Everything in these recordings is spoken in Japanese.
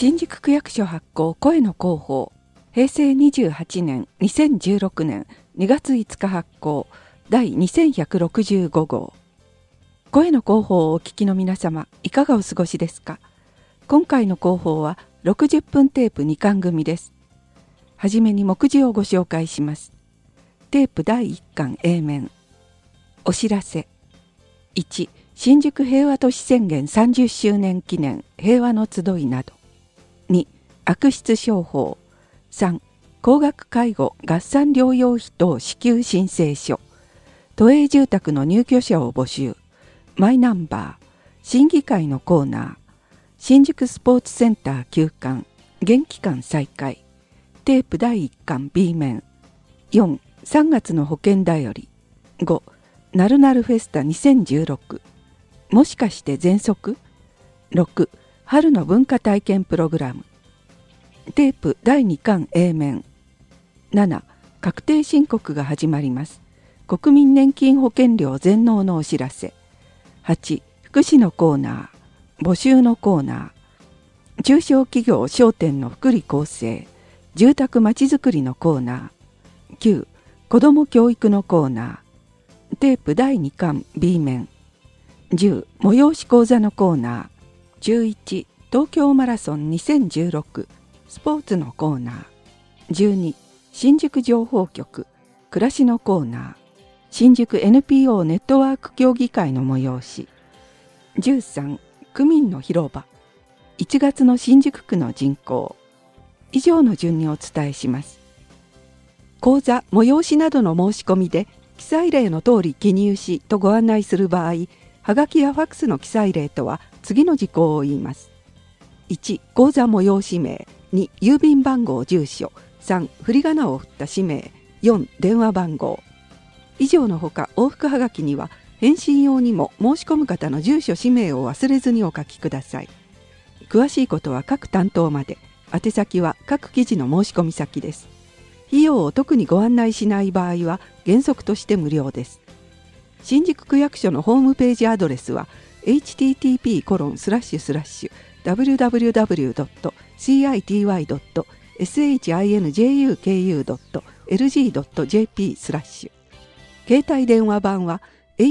新宿区役所発行声の広報、平成28年2016年2月5日発行第2165号。声の広報をお聞きの皆様、いかがお過ごしですか？今回の広報は60分テープ2巻組です。はじめに目次をご紹介します。テープ第1巻 A 面。お知らせ。1、新宿平和都市宣言30周年記念平和の集いなど。2、悪質商法。3、高額介護合算療養費等支給申請書。都営住宅の入居者を募集。マイナンバー。審議会のコーナー。新宿スポーツセンター休館。現期間再開。テープ第1巻 B 面。4、3月の保険だより。5、なるなるフェスタ2016。もしかして喘息？ 6、春の文化体験プログラム。テープ第2巻 A 面。7、確定申告が始まります。国民年金保険料全納のお知らせ。8、福祉のコーナー。募集のコーナー。中小企業商店の福利厚生。住宅まちづくりのコーナー。9、子ども教育のコーナー。テープ第2巻 B 面。10、催し講座のコーナー。11、東京マラソン2016スポーツのコーナー。12、新宿情報局暮らしのコーナー。新宿 NPO ネットワーク協議会の催し。13、区民の広場。1月の新宿区の人口。以上の順にお伝えします。講座、催しなどの申し込みで記載例の通り記入しとご案内する場合、はがきやファックスの記載例とは次の事項を言います。1、講座催し名。2、郵便番号住所。3、振り仮名を振った氏名。4、電話番号。以上のほか往復はがきには返信用にも申し込む方の住所氏名を忘れずにお書きください。詳しいことは各担当まで。宛先は各記事の申し込み先です。費用を特にご案内しない場合は原則として無料です。新宿区役所のホームページアドレスは http://www.city.shinjuku.lg.jp/ 携帯電話版は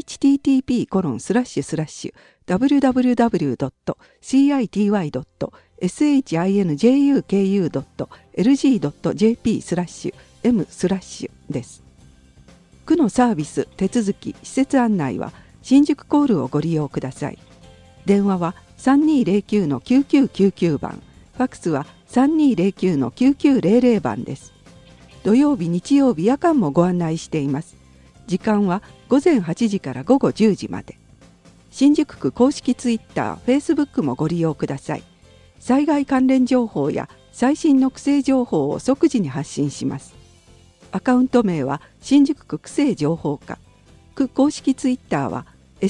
http://www.city.shinjuku.lg.jp/m/ です。区のサービス、手続き、施設案内は新宿コールをご利用ください。電話は 3209-9999 番、ファックスは 3209-9900 番です。土曜日、日曜日、夜間もご案内しています。時間は午前8時から午後10時まで。新宿区公式ツイッター、フェイスブックもご利用ください。災害関連情報や最新の区政情報を即時に発信します。アカウント名は新宿区区政情報課。区公式ツイッターは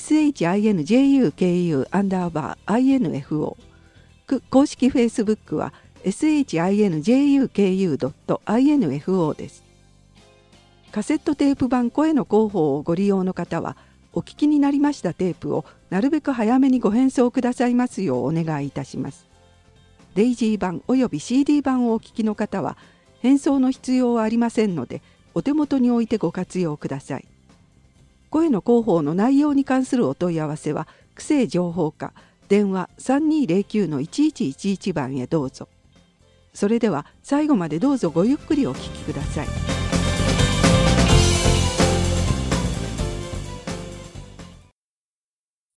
SHINJUKU_INFO。区公式フェイスブックは SHINJUKU.info です。カセットテープ版声の広報をご利用の方は、お聞きになりましたテープをなるべく早めにご返送くださいますようお願いいたします。デイジー版および CD 版をお聞きの方は、返送の必要はありませんので、お手元に置いてご活用ください。声の広報の内容に関するお問い合わせは、区政情報課、電話 3209-1111 番へどうぞ。それでは最後までどうぞごゆっくりお聞きください。